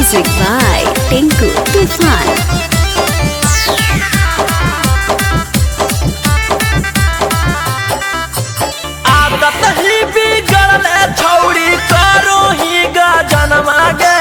Music by Tinku Tufan. आदत ही बिगड़ल छौड़ी करो ही गजनमा गे।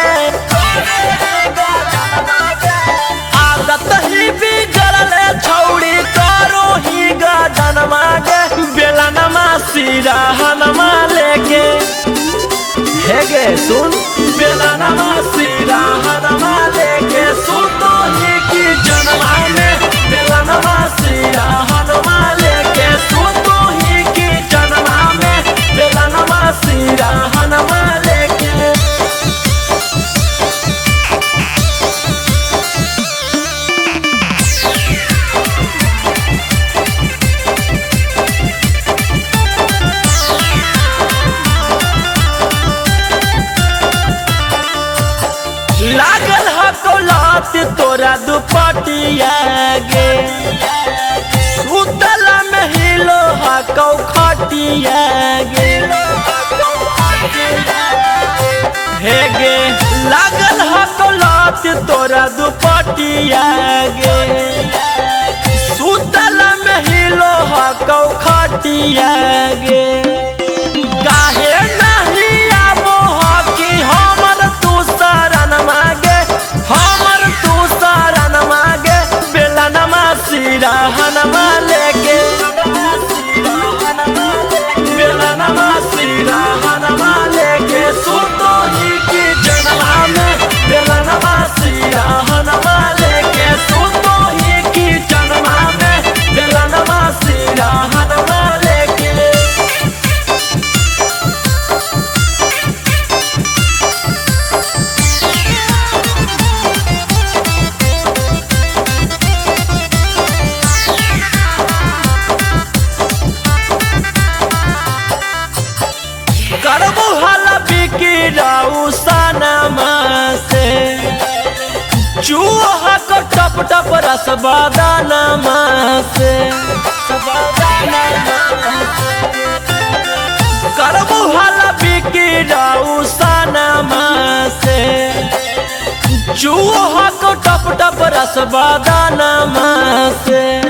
आदत ही बिगड़ल छौड़ी करो ही गजनमा गे। बेलनमा सिराहनमा लेके हे गे सुन, बेलनमा सिराहनमा लेके सुतो ही की जनमा में। बेलनमा सिराहनमा लेके सुतो ही की जनमा में। बेलनमा सिराहनमा लेके लागल हकौलत तोरा दुपटिया गे। सुतल में हिलो हकौ खटिया गे। हे गे लागल हकौलत तोरा दुपटिया गे। सुतल में हिलो हकौ खटिया गे। काहे नहीं आबो हकी हमर तू शरण मागे। हमर तू शरण मागे। बेलनमा सिराहनमा लेके। बेलनमा सिराहनमा लेके सुतो ही की जनमा में। बेलनमा सिराहनमा लेके सुतो ही की जनमा में। बेलनमा सिराहनमा लेके करबो हला बिकिराऊ सनमा से। चूहा को टप टप रस बदनमा से। करबो हला बिकिराऊ सनमा से। चूहा को टप टप रस बदनमा से।